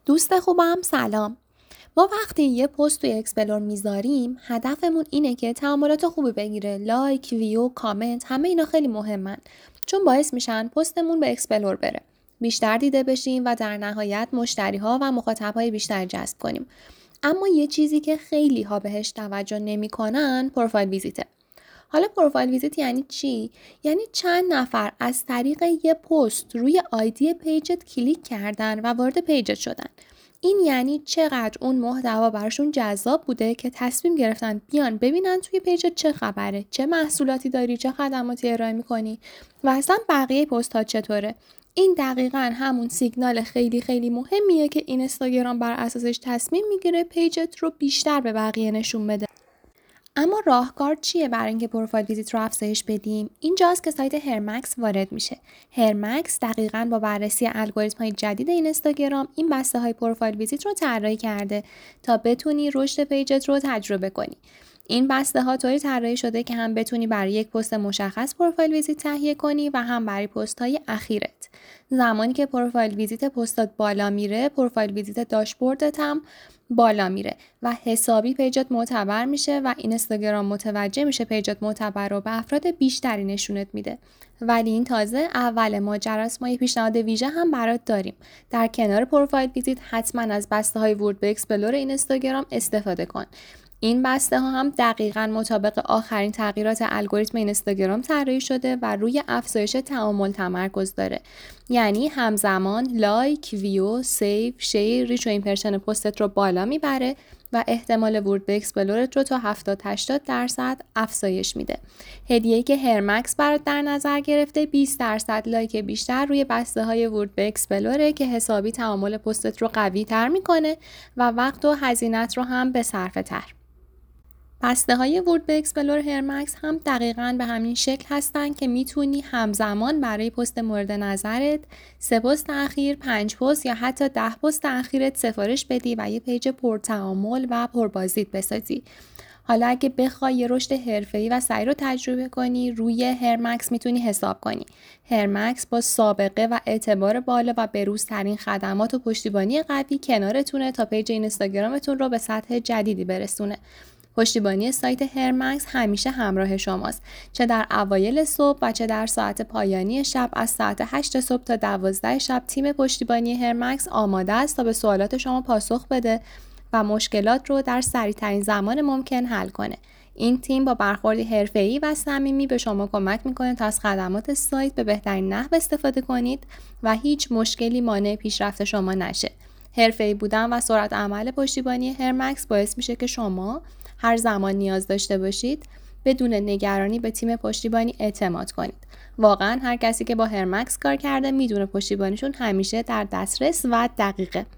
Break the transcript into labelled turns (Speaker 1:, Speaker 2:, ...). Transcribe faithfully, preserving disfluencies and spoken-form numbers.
Speaker 1: دوست خوبم سلام. ما وقتی یه پست توی اکسپلور میذاریم هدفمون اینه که تعاملات خوبی بگیره. لایک، ویو، کامنت، همه اینا خیلی مهمن چون باعث میشن پستمون به اکسپلور بره، بیشتر دیده بشیم و در نهایت مشتری ها و مخاطب های بیشتر جذب کنیم. اما یه چیزی که خیلی ها بهش توجه نمیکنن پروفایل ویزیته. حالا پروفایل ویزیت یعنی چی؟ یعنی چند نفر از طریق یه پست روی آیدی پیجت کلیک کردن و وارد پیجت شدن. این یعنی چقدر اون محتوا براشون جذاب بوده که تصمیم گرفتن بیان ببینن توی پیجت چه خبره، چه محصولاتی داری، چه خدماتی ارائه میکنی و اصلا بقیه پست ها چطوره. این دقیقاً همون سیگنال خیلی خیلی مهمیه که اینستاگرام بر اساسش تصمیم میگیره پیجت رو بیشتر به بقیه نشون بده. اما راهکار چیه برای اینکه پروفایل ویزیت رو افزایش بدیم؟ اینجاست که سایت هرمکس وارد میشه. هرمکس دقیقاً با بررسی الگوریتم های جدید اینستاگرام این بسته های پروفایل ویزیت رو طراحی کرده تا بتونی رشد پیجت رو تجربه کنی. این بسته ها طوری طراحی شده که هم بتونی برای یک پست مشخص پروفایل ویزیت تهیه کنی و هم برای پست های اخیرت. زمانی که پروفایل ویزیت پستات بالا میره، پروفایل ویزیت داشبوردت هم بالا میره و حسابی پیجت معتبر میشه و اینستاگرام متوجه میشه پیجت معتبر رو به افراد بیشتری نشونت میده. ولی این تازه اول ماجراست. ما یه پیشنهاد ویژه هم برات داریم. در کنار پروفایل ویزیت حتما از بسته های ورود به اکسپلور اینستاگرام استفاده کن. این بسته ها هم دقیقاً مطابق آخرین تغییرات الگوریتم اینستاگرام طراحی شده و روی افزایش تعامل تمرکز داره. یعنی همزمان لایک، ویو، سیو، شیر، ریچ و ایمپرشن پستت رو بالا میبره و احتمال ورود به اکسپلورت رو تا هفتاد تا هشتاد درصد افزایش میده. هدیه‌ای که هرمکس برات در نظر گرفته بیست درصد لایک بیشتر روی بسته های ورود به اکسپلوره که حسابی تعامل پستت رو قوی تر میکنه و وقت و هزینت رو هم به صرفه تر. بسته های ورود به اکسپلور هرمکس هم دقیقاً به همین شکل هستن که میتونی همزمان برای پست مورد نظرت سه پست اخیر، پنج پست یا حتی ده پست اخیرت سفارش بدی و یه پیج پرتعامل و پربازدید بسازی. حالا اگه بخوای یه رشد حرفه‌ای و سریع رو تجربه کنی، روی هرمکس میتونی حساب کنی. هرمکس با سابقه و اعتبار بالا و بروزترین خدمات و پشتیبانی قوی کنارتونه تا پیج اینستاگرامتون رو به سطح جدیدی برسونه. پشتیبانی سایت هرمکس همیشه همراه شماست، چه در اوایل صبح و چه در ساعت پایانی شب. از ساعت هشت صبح تا دوازده شب تیم پشتیبانی هرمکس آماده است تا به سوالات شما پاسخ بده و مشکلات رو در سریع‌ترین زمان ممکن حل کنه. این تیم با برخوردی حرفه‌ای و صمیمی به شما کمک میکنه تا از خدمات سایت به بهترین نحو استفاده کنید و هیچ مشکلی مانع پیشرفت شما نشه. حرفه‌ای بودن و سرعت عمل پشتیبانی هرمکس باعث میشه که شما هر زمان نیاز داشته باشید بدون نگرانی به تیم پشتیبانی اعتماد کنید. واقعا هر کسی که با هرمکس کار کرده میدونه پشتیبانیشون همیشه در دسترس و دقیقه.